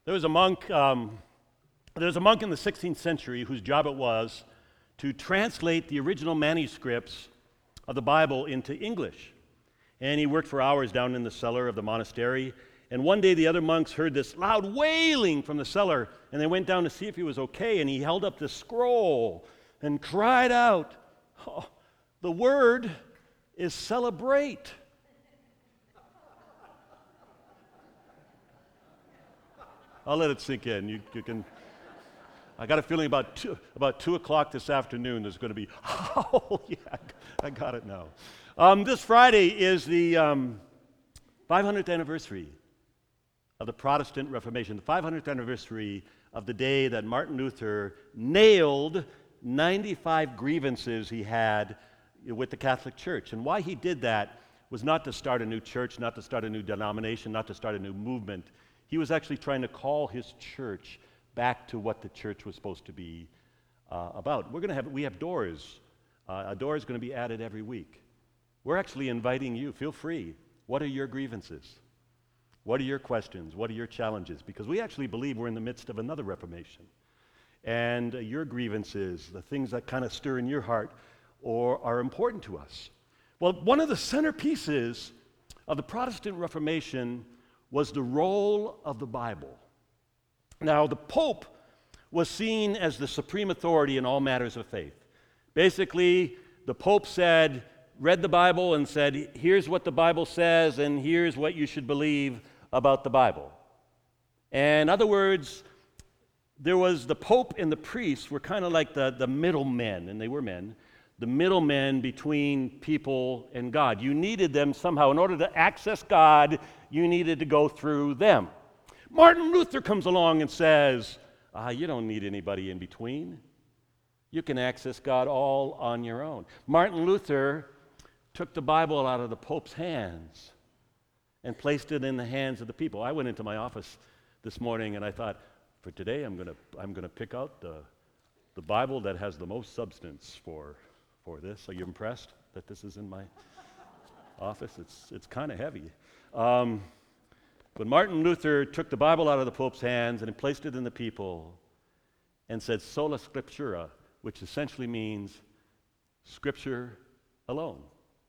There was a monk. There was a monk in the 16th century whose job it was to translate the original manuscripts of the Bible into English. And he worked for hours down in the cellar of the monastery. And one day the other monks heard this loud wailing from the cellar, and they went down to see if he was okay. And he held up the scroll and cried out, "Oh, the word is celebrate." I'll let it sink in. You can. I got a feeling about 2 o'clock this afternoon there's going to be, oh, yeah, I got it now. This Friday is the 500th anniversary of the Protestant Reformation, the 500th anniversary of the day that Martin Luther nailed 95 grievances he had with the Catholic Church. And why he did that was not to start a new church, not to start a new denomination, not to start a new movement. He was actually trying to call his church back to what the church was supposed to be about. We have doors. A door is going to be added every week. We're actually inviting you. Feel free. What are your grievances? What are your questions? What are your challenges? Because we actually believe we're in the midst of another Reformation. And your grievances, the things that kind of stir in your heart, or are important to us. Well, one of the centerpieces of the Protestant Reformation was the role of the Bible. Now, the Pope was seen as the supreme authority in all matters of faith. Basically, the Pope read the Bible and said, here's what the Bible says, and here's what you should believe about the Bible. And in other words, there was the Pope and the priests were kind of like the middlemen, and they were men, the middlemen between people and God. You needed them somehow. In order to access God, you needed to go through them. Martin Luther comes along and says, you don't need anybody in between. You can access God all on your own. Martin Luther took the Bible out of the Pope's hands and placed it in the hands of the people. I went into my office this morning and I thought, for today I'm going to pick out the Bible that has the most substance for this. Are you impressed that this is in my office? It's kind of heavy. But Martin Luther took the Bible out of the Pope's hands and he placed it in the people and said sola scriptura, which essentially means Scripture alone.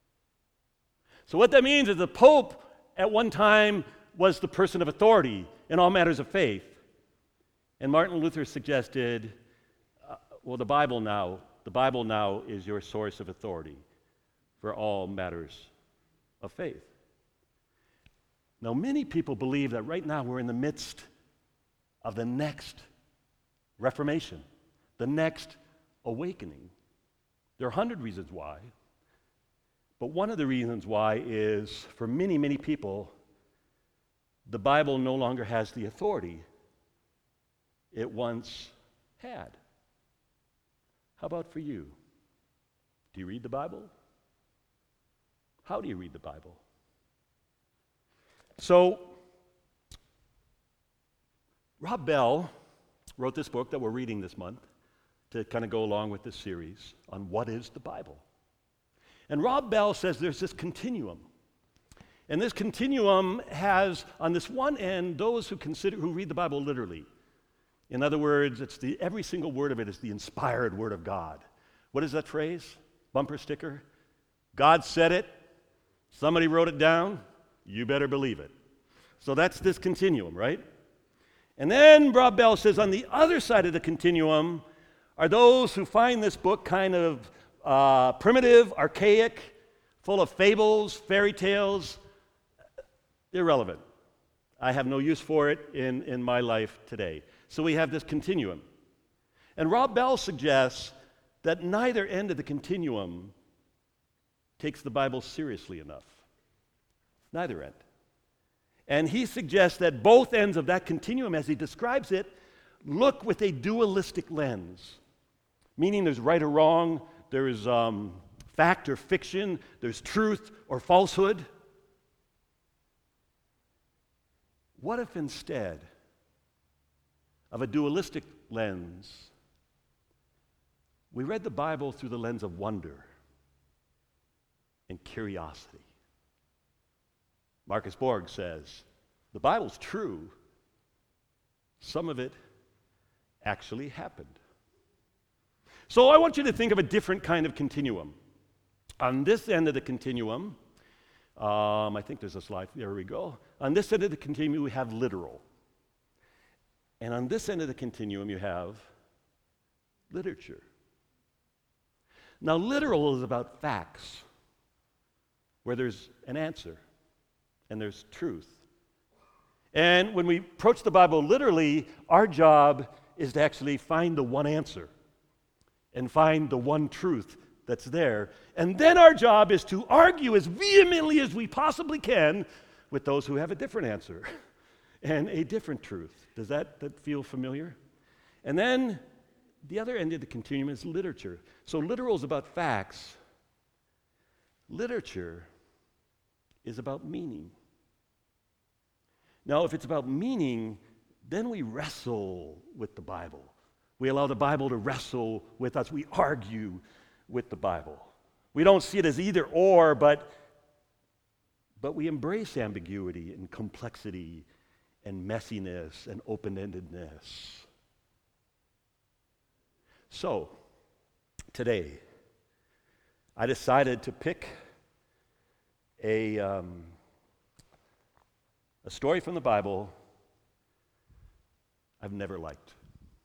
So what that means is the Pope at one time was the person of authority in all matters of faith. And Martin Luther suggested, the Bible now is your source of authority for all matters of faith. Now, many people believe that right now we're in the midst of the next Reformation, the next awakening. There are 100 reasons why, but one of the reasons why is, for many, many people, the Bible no longer has the authority it once had. How about for you? Do you read the Bible? How do you read the Bible? So, Rob Bell wrote this book that we're reading this month to kind of go along with this series on what is the Bible. And Rob Bell says there's this continuum. And this continuum has, on this one end, those who read the Bible literally. In other words, every single word of it is the inspired word of God. What is that phrase? Bumper sticker? God said it. Somebody wrote it down. You better believe it. So that's this continuum, right? And then Rob Bell says on the other side of the continuum are those who find this book kind of primitive, archaic, full of fables, fairy tales, irrelevant. I have no use for it in my life today. So we have this continuum. And Rob Bell suggests that neither end of the continuum takes the Bible seriously enough. Neither end. And he suggests that both ends of that continuum, as he describes it, look with a dualistic lens, meaning there's right or wrong, there is fact or fiction, there's truth or falsehood. What if instead of a dualistic lens, we read the Bible through the lens of wonder and curiosity? Marcus Borg says, the Bible's true, some of it actually happened. So I want you to think of a different kind of continuum. On this end of the continuum, I think there's a slide, there we go. On this end of the continuum, we have literal. And on this end of the continuum, you have literature. Now, literal is about facts, where there's an answer and there's truth. And when we approach the Bible literally, our job is to actually find the one answer and find the one truth that's there. And then our job is to argue as vehemently as we possibly can with those who have a different answer and a different truth. Does that feel familiar? And then the other end of the continuum is literature. So literal is about facts. Literature is about meaning. Now, if it's about meaning, then we wrestle with the Bible. We allow the Bible to wrestle with us. We argue with the Bible. We don't see it as either or, but we embrace ambiguity and complexity and messiness and open-endedness. So, today, I decided to pick a story from the Bible I've never liked.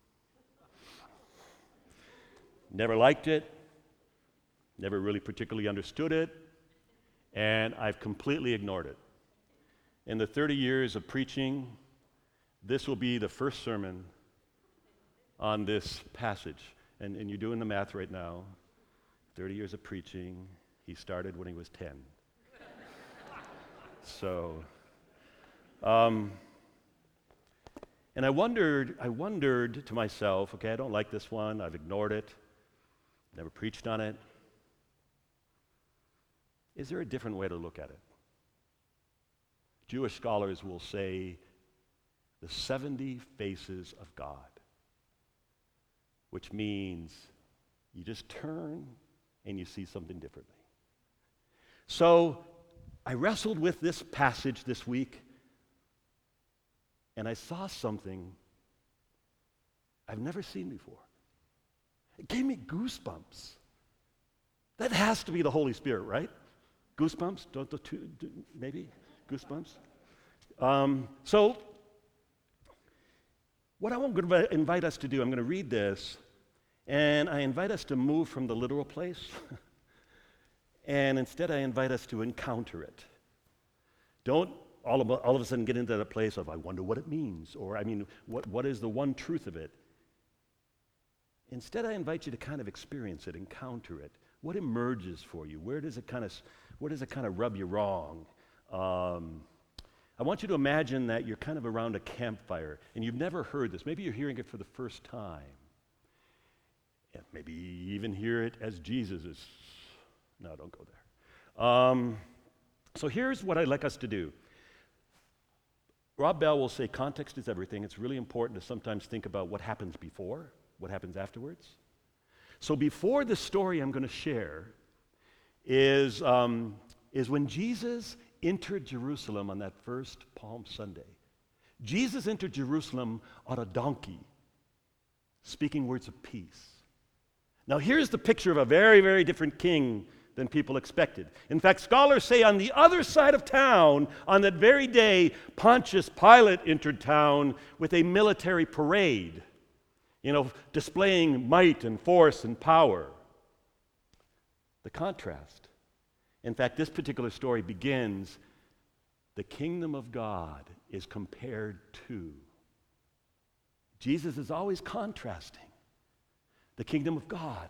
Never liked it, never really particularly understood it, and I've completely ignored it. In the 30 years of preaching, this will be the first sermon on this passage. And you're doing the math right now. 30 years of preaching. He started when he was 10. So, and I wondered to myself, okay, I don't like this one. I've ignored it. Never preached on it. Is there a different way to look at it? Jewish scholars will say the 70 faces of God, which means you just turn and you see something differently. So I wrestled with this passage this week, and I saw something I've never seen before. It gave me goosebumps. That has to be the Holy Spirit, right? Goosebumps? Don't the two, maybe? Goosebumps? So what I'm going to invite us to do, I'm going to read this, and I invite us to move from the literal place, and instead I invite us to encounter it. Don't all of a sudden get into that place of, I wonder what it means, or I mean, what is the one truth of it? Instead, I invite you to kind of experience it, encounter it. What emerges for you? Where does it kind of rub you wrong? I want you to imagine that you're kind of around a campfire and you've never heard this. Maybe you're hearing it for the first time. Yeah, maybe you even hear it as Jesus is. No, don't go there. So here's what I'd like us to do. Rob Bell will say context is everything. It's really important to sometimes think about what happens before, what happens afterwards. So before the story I'm going to share is when Jesus entered Jerusalem on that first Palm Sunday. Jesus entered Jerusalem on a donkey, speaking words of peace. Now here's the picture of a very, very different king than people expected. In fact, scholars say on the other side of town, on that very day, Pontius Pilate entered town with a military parade, displaying might and force and power. The contrast. In fact, this particular story begins, the kingdom of God is compared to. Jesus is always contrasting the kingdom of God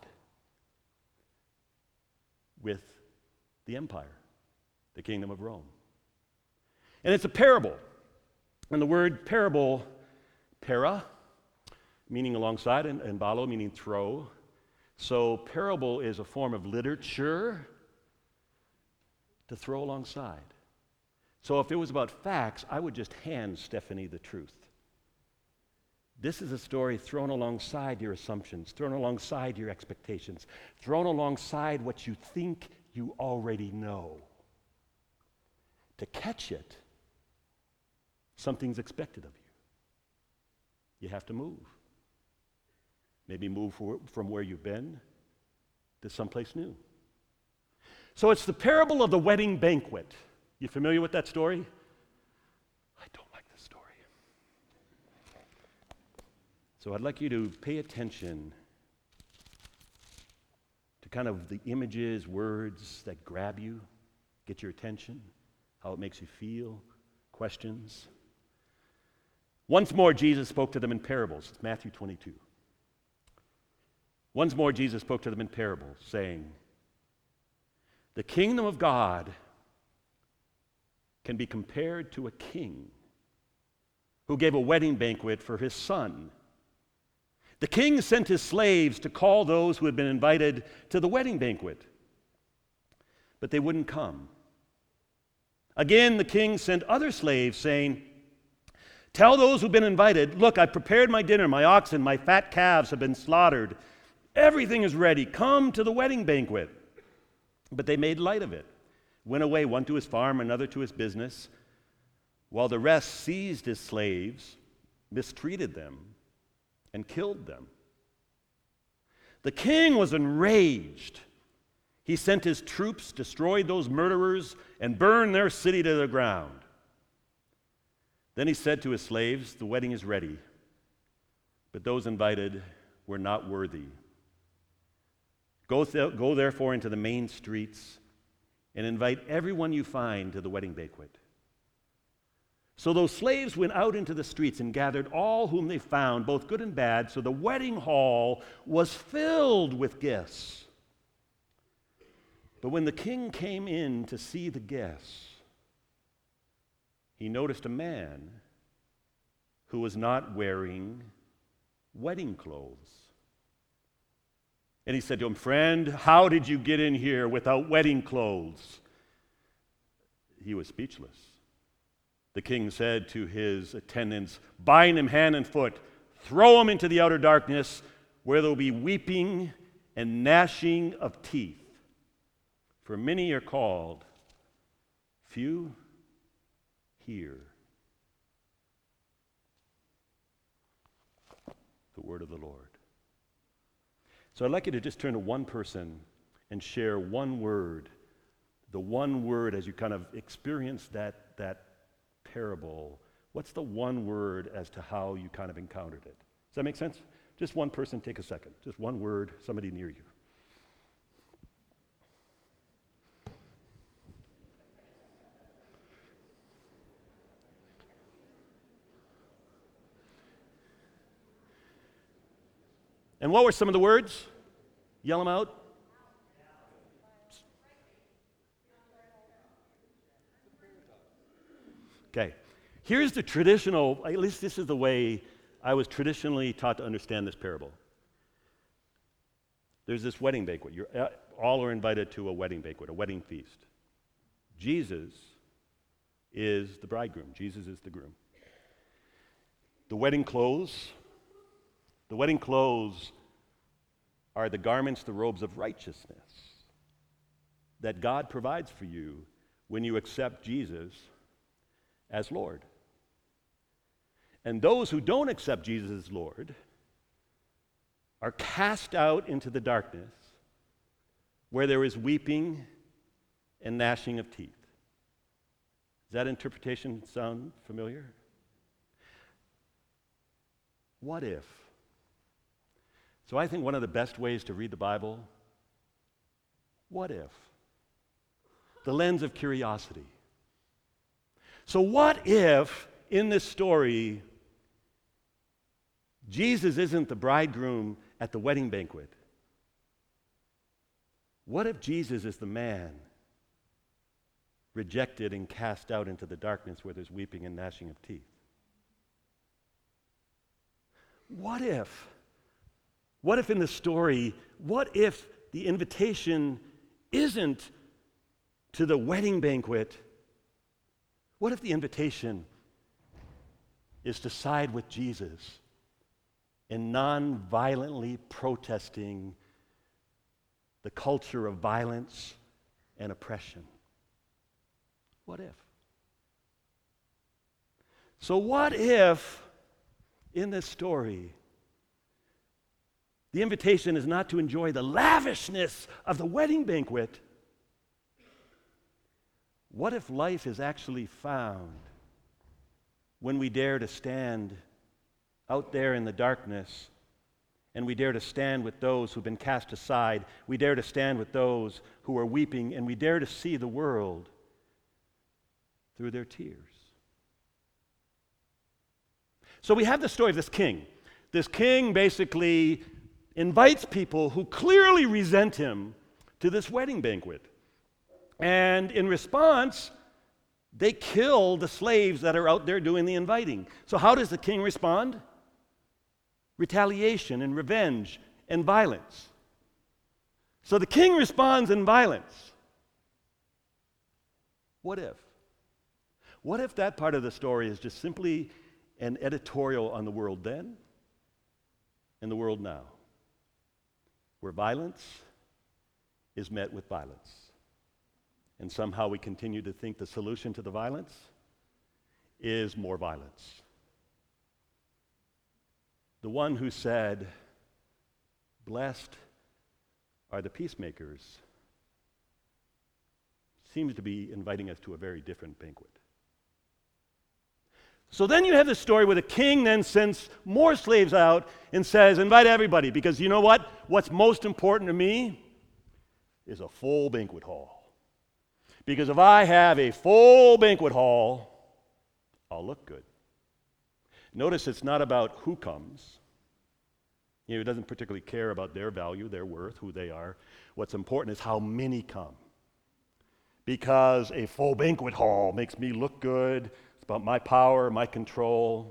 with the empire, the kingdom of Rome. And it's a parable. And the word parable, para, meaning alongside, and balo, meaning throw. So parable is a form of literature to throw alongside. So if it was about facts, I would just hand Stephanie the truth. This is a story thrown alongside your assumptions, thrown alongside your expectations, thrown alongside what you think you already know. To catch it, something's expected of you. you have to move. Maybe move from where you've been to someplace new. So it's the parable of the wedding banquet. You familiar with that story? I don't like this story. So I'd like you to pay attention to kind of the images, words that grab you, get your attention, how it makes you feel, questions. Once more, Jesus spoke to them in parables. It's Matthew 22. Once more, Jesus spoke to them in parables, saying, "The kingdom of God can be compared to a king who gave a wedding banquet for his son. The king sent his slaves to call those who had been invited to the wedding banquet, but they wouldn't come. Again, the king sent other slaves, saying, 'Tell those who've been invited, look, I've prepared my dinner, my oxen, my fat calves have been slaughtered. Everything is ready. Come to the wedding banquet.' But they made light of it, went away, one to his farm, another to his business, while the rest seized his slaves, mistreated them, and killed them. The king was enraged. He sent his troops, destroyed those murderers, and burned their city to the ground. Then he said to his slaves, 'The wedding is ready, but those invited were not worthy. Go therefore into the main streets and invite everyone you find to the wedding banquet.' So those slaves went out into the streets and gathered all whom they found, both good and bad, so the wedding hall was filled with guests. But when the king came in to see the guests, he noticed a man who was not wearing wedding clothes. And he said to him, 'Friend, how did you get in here without wedding clothes?' He was speechless. The king said to his attendants, 'Bind him hand and foot, throw him into the outer darkness, where there will be weeping and gnashing of teeth. For many are called, few hear.'" The word of the Lord. So I'd like you to just turn to one person and share one word, the one word as you kind of experience that parable. What's the one word as to how you kind of encountered it? Does that make sense? Just one person, take a second. Just one word, somebody near you. And what were some of the words? Yell them out. Okay. Here's the traditional, at least this is the way I was traditionally taught to understand this parable. There's this wedding banquet. All are invited to a wedding banquet, a wedding feast. Jesus is the bridegroom. Jesus is the groom. The wedding clothes are the garments, the robes of righteousness that God provides for you when you accept Jesus as Lord. And those who don't accept Jesus as Lord are cast out into the darkness where there is weeping and gnashing of teeth. Does that interpretation sound familiar? What if? So I think one of the best ways to read the Bible, what if? The lens of curiosity. So what if, in this story, Jesus isn't the bridegroom at the wedding banquet? What if Jesus is the man rejected and cast out into the darkness where there's weeping and gnashing of teeth? What if in the story, what if the invitation isn't to the wedding banquet? What if the invitation is to side with Jesus in non-violently protesting the culture of violence and oppression? What if? So what if in this story, the invitation is not to enjoy the lavishness of the wedding banquet. What if life is actually found when we dare to stand out there in the darkness, and we dare to stand with those who've been cast aside, we dare to stand with those who are weeping, and we dare to see the world through their tears? So we have the story of this king. This king basically invites people who clearly resent him to this wedding banquet. And in response, they kill the slaves that are out there doing the inviting. So how does the king respond? Retaliation and revenge and violence. So the king responds in violence. What if? What if that part of the story is just simply an editorial on the world then and the world now, where violence is met with violence? And somehow we continue to think the solution to the violence is more violence. The one who said, "Blessed are the peacemakers," seems to be inviting us to a very different banquet. So then you have this story where the king then sends more slaves out and says, "Invite everybody, because you know what? What's most important to me is a full banquet hall. Because if I have a full banquet hall, I'll look good." Notice it's not about who comes. He doesn't particularly care about their value, their worth, who they are. What's important is how many come. Because a full banquet hall makes me look good. It's about my power, my control.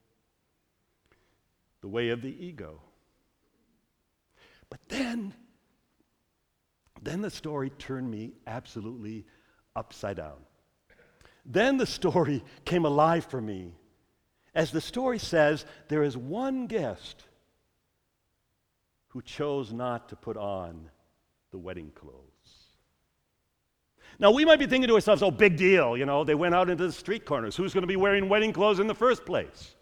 The way of the ego. But then the story turned me absolutely upside down. Then the story came alive for me. As the story says, there is one guest who chose not to put on the wedding clothes. Now, we might be thinking to ourselves, oh, big deal, they went out into the street corners. Who's going to be wearing wedding clothes in the first place?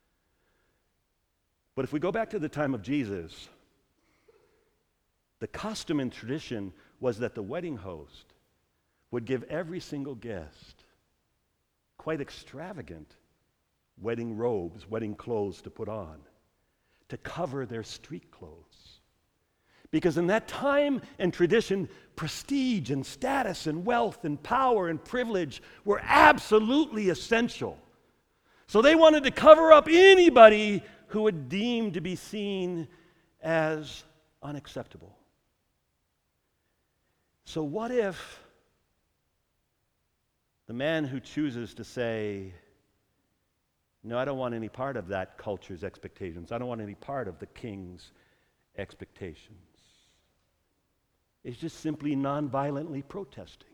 But if we go back to the time of Jesus, the custom and tradition was that the wedding host would give every single guest quite extravagant wedding robes, wedding clothes to put on, to cover their street clothes. Because in that time and tradition, prestige and status and wealth and power and privilege were absolutely essential. So they wanted to cover up anybody who would deem to be seen as unacceptable. So what if the man who chooses to say, "No, I don't want any part of that culture's expectations. I don't want any part of the king's expectations," is just simply non-violently protesting?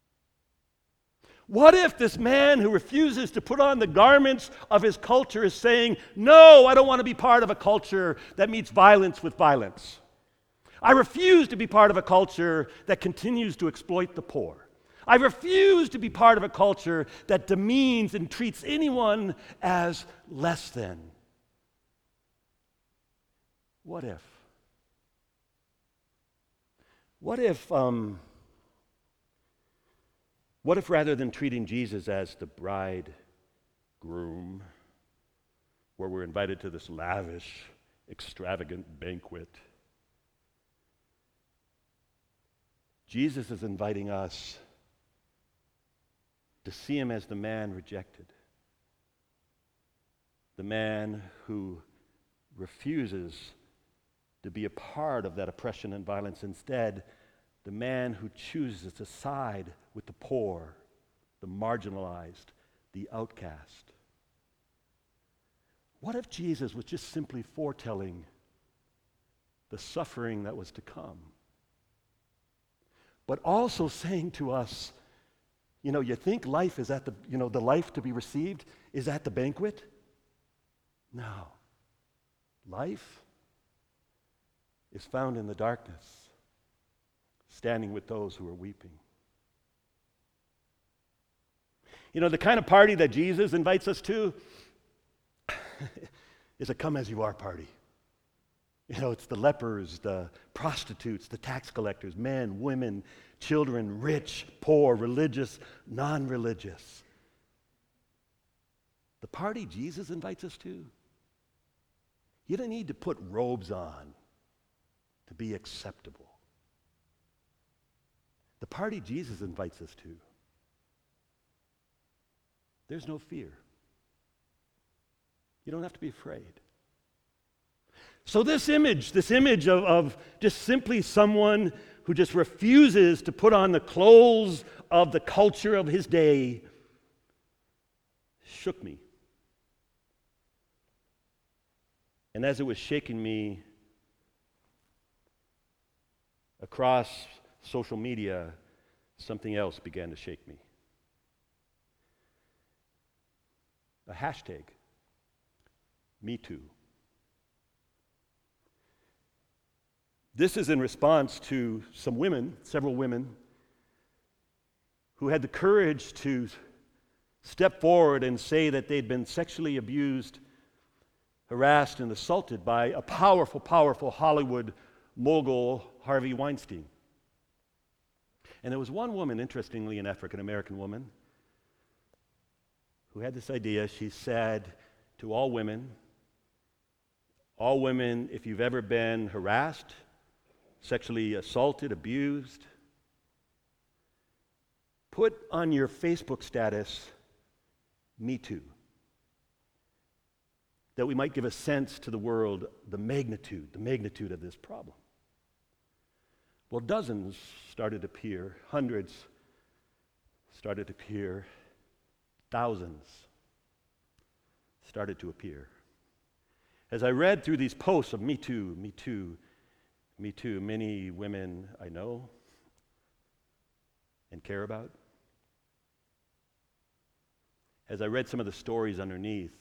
What if this man who refuses to put on the garments of his culture is saying, "No, I don't want to be part of a culture that meets violence with violence. I refuse to be part of a culture that continues to exploit the poor. I refuse to be part of a culture that demeans and treats anyone as less than." What if? What if rather than treating Jesus as the bridegroom, where we're invited to this lavish, extravagant banquet, Jesus is inviting us to see him as the man rejected, the man who refuses to be a part of that oppression and violence. Instead, the man who chooses to side with the poor, the marginalized, the outcast. What if Jesus was just simply foretelling the suffering that was to come, but also saying to us, you think life is at the life to be received is at the banquet? No. Life is found in the darkness, standing with those who are weeping. The kind of party that Jesus invites us to, is a come as you are party. You know, it's the lepers, the prostitutes, the tax collectors, men, women, children, rich, poor, religious, non-religious. The party Jesus invites us to, you don't need to put robes on to be acceptable. The party Jesus invites us to, there's no fear. You don't have to be afraid. So this image of just simply someone who just refuses to put on the clothes of the culture of his day shook me. And as it was shaking me across social media, something else began to shake me. A hashtag, #MeToo. This is in response to several women, who had the courage to step forward and say that they'd been sexually abused, harassed, and assaulted by a powerful, powerful Hollywood mogul, Harvey Weinstein. And there was one woman, interestingly, an African-American woman, who had this idea. She said to all women, if you've ever been harassed, sexually assaulted, abused, put on your Facebook status, "Me Too," that we might give a sense to the world the magnitude of this problem. Well, dozens started to appear, hundreds started to appear, thousands started to appear. As I read through these posts of "Me Too, Me Too, Me Too," many women I know and care about, as I read some of the stories underneath,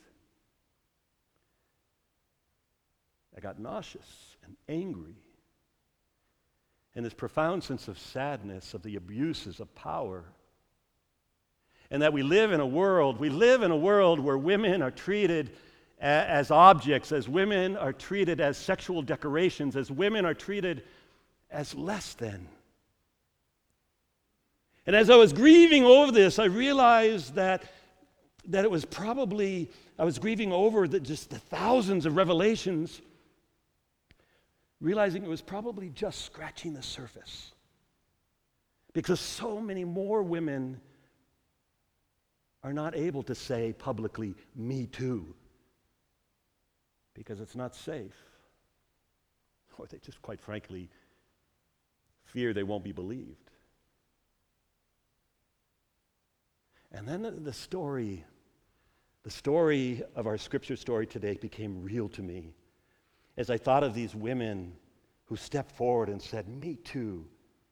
I got nauseous and angry, and this profound sense of sadness of the abuses of power. And that we live in a world where women are treated as objects, as women are treated as sexual decorations, as women are treated as less than. And as I was grieving over this, I realized that it was probably, I was grieving over just the thousands of revelations, realizing it was probably just scratching the surface. Because so many more women are not able to say publicly, "Me too," because it's not safe. Or they just, quite frankly, fear they won't be believed. And then the story of our scripture story today became real to me as I thought of these women who stepped forward and said, "Me too."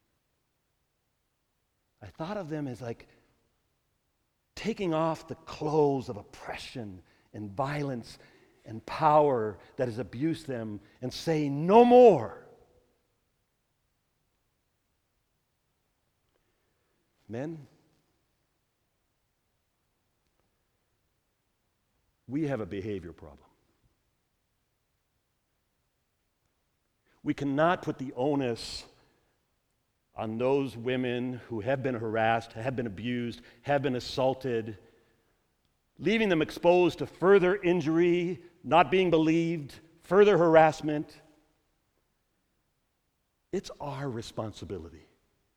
I thought of them as like taking off the clothes of oppression and violence and power that has abused them and saying, "No more." Men, we have a behavior problem. We cannot put the onus on those women who have been harassed, have been abused, have been assaulted, leaving them exposed to further injury, not being believed, further harassment. It's our responsibility.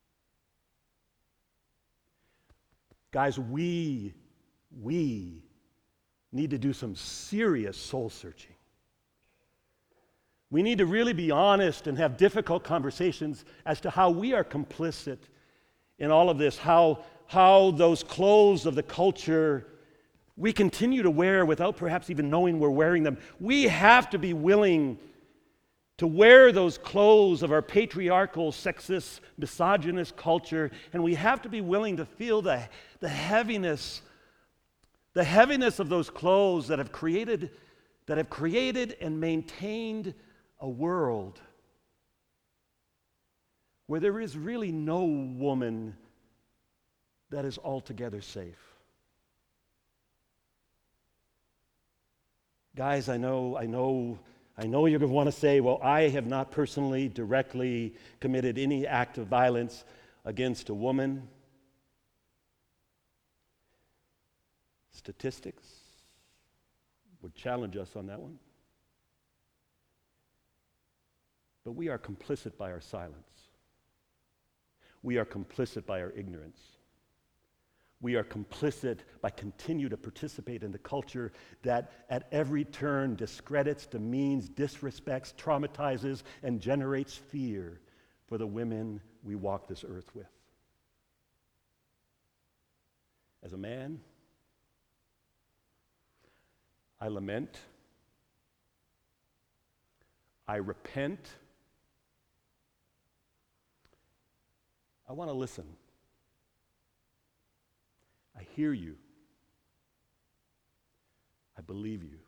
Guys, we need to do some serious soul searching. We need to really be honest and have difficult conversations as to how we are complicit in all of this, how those clothes of the culture we continue to wear without perhaps even knowing we're wearing them. We have to be willing to wear those clothes of our patriarchal, sexist, misogynist culture, and we have to be willing to feel the heaviness of those clothes that have created and maintained a world where there is really no woman that is altogether safe. Guys, I know you're going to want to say, well, I have not personally, directly committed any act of violence against a woman. Statistics would challenge us on that one. But we are complicit by our silence. We are complicit by our ignorance. We are complicit by continuing to participate in the culture that at every turn discredits, demeans, disrespects, traumatizes, and generates fear for the women we walk this earth with. As a man, I lament, I repent, I want to listen. I hear you. I believe you.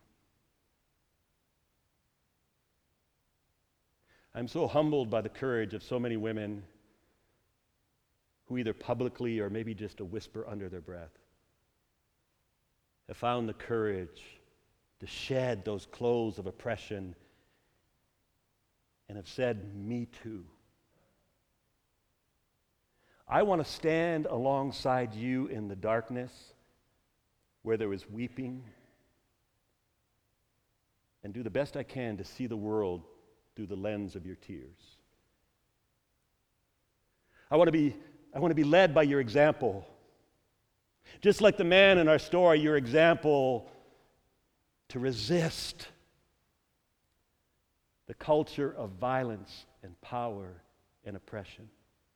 I'm so humbled by the courage of so many women who either publicly or maybe just a whisper under their breath have found the courage to shed those clothes of oppression and have said, "Me too." I want to stand alongside you in the darkness where there is weeping and do the best I can to see the world through the lens of your tears. I want to be led by your example. Just like the man in our story, your example to resist the culture of violence and power and oppression.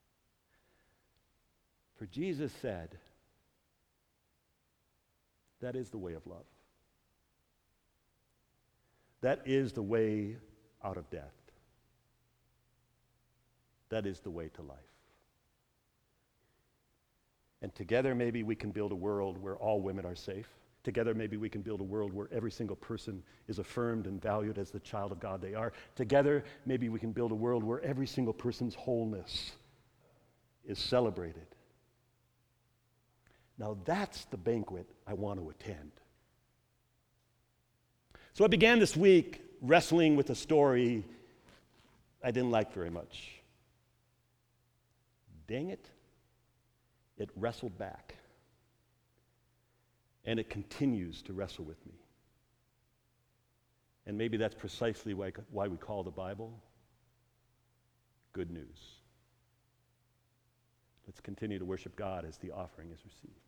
For Jesus said, that is the way of love. That is the way out of death. That is the way to life. And together maybe we can build a world where all women are safe. Together maybe we can build a world where every single person is affirmed and valued as the child of God they are. Together maybe we can build a world where every single person's wholeness is celebrated. Now that's the banquet I want to attend. So I began this week wrestling with a story I didn't like very much. Dang it, it wrestled back. And it continues to wrestle with me. And maybe that's precisely why we call the Bible good news. Let's continue to worship God as the offering is received.